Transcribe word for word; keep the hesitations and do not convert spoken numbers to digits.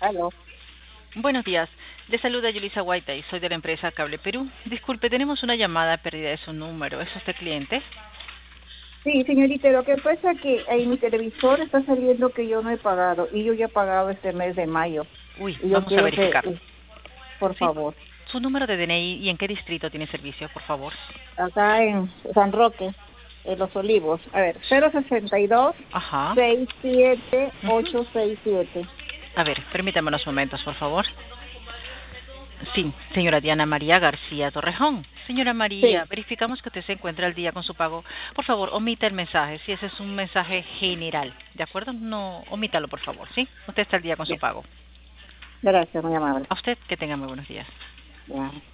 Aló. Buenos días. Le saluda Yulisa Guaita y soy de la empresa Cable Perú. Disculpe, tenemos una llamada perdida de su número. ¿Es usted cliente? Sí, señorita, lo que pasa es que en mi televisor está saliendo que yo no he pagado y yo ya he pagado este mes de mayo Uy, y yo vamos a quiero que, verificar. eh, por ¿Sí? favor, Su número de D N I y en qué distrito tiene servicio, por favor. acá en San Roque, en Los Olivos, a ver, cero sesenta y dos Ajá. seis siete Ujú. ocho seis siete. A ver, permítame unos momentos, por favor. Sí, señora Diana María García Torrejón. Señora María, Sí, verificamos que usted se encuentra al día con su pago. Por favor, omita el mensaje, si ese es un mensaje general, ¿de acuerdo? No, omítalo, por favor, ¿sí? Usted está al día con su ya. pago. Gracias, muy amable. A usted, que tenga muy buenos días. Ya.